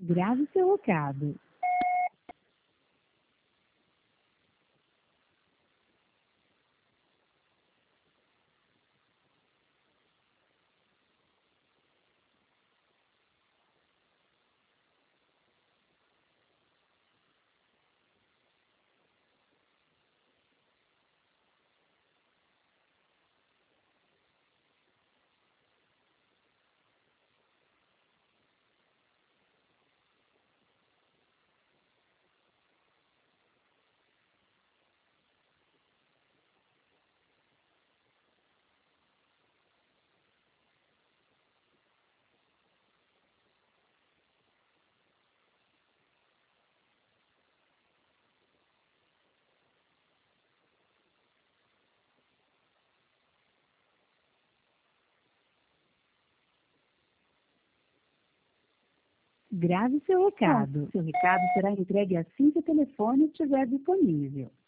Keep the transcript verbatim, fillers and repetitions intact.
Grave seu recado. Grave seu recado. Seu recado será entregue assim que o telefone estiver disponível.